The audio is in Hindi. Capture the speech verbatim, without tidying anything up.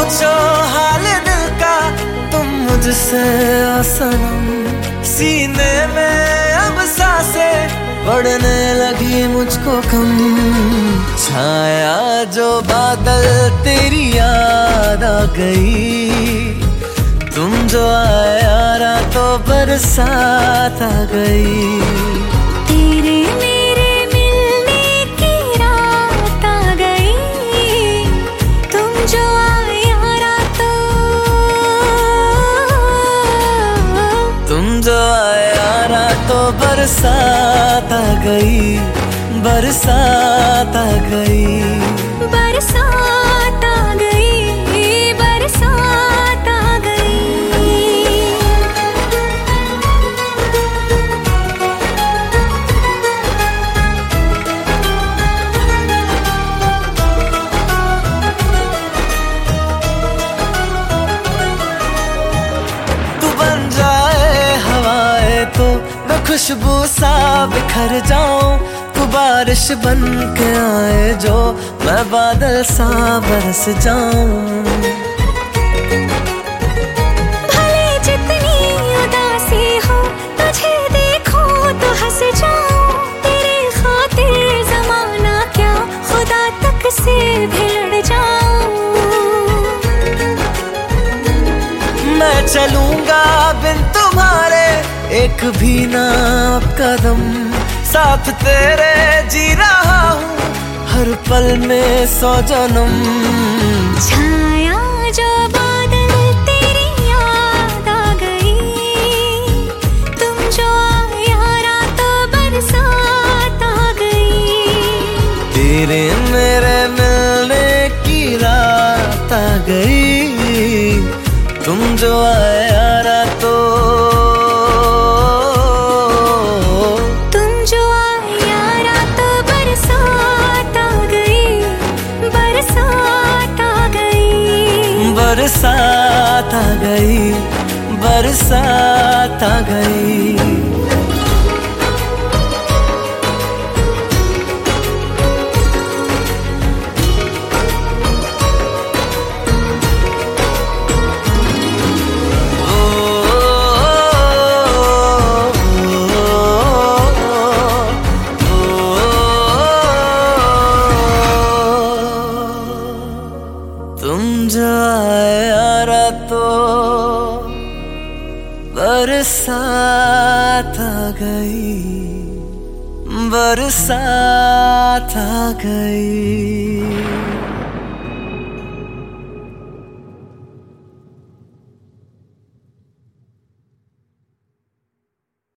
पूछो हाल दिल का तुम मुझसे ओ सनम, सीने में अब सांसें बढ़ने लगी मुझको कम। छाया जो बादल तेरी याद आ गई, तुम जो आया रातों बरसात आ गई। तेरे मेरे मिलने की रात आ गई, तुम जो आया रातों, तुम जो आया रातों बरसात आ गई, बरसात आ गई, बरसात आ गई, बरसात आ गई। तू बन जाए हवाएं तो मैं खुशबू सा बिखर जाऊं, तू बारिश बन के आए जो मैं बादल सा बरस जाऊं। भले जितनी उदासी हो तुझे देखो तो हंस जाऊं, तेरे खातिर जमाना क्या खुदा तक से भी लड़ जाऊं। मैं चलूंगा बिन तुम्हारे एक भी ना कदम, साथ तेरे जी रहा हूँ हर पल में सौ जन्म। छाया जो बादल तेरी याद आ गई, तुम जो आया रातों बरसात आ गई। तेरे मेरे मिलने की रात आ गई, तुम जो आया रातों, बरसात आ गई, बरसात आ गई। तुम जो आया रातों बरसात आ गई, बरसात आ गई।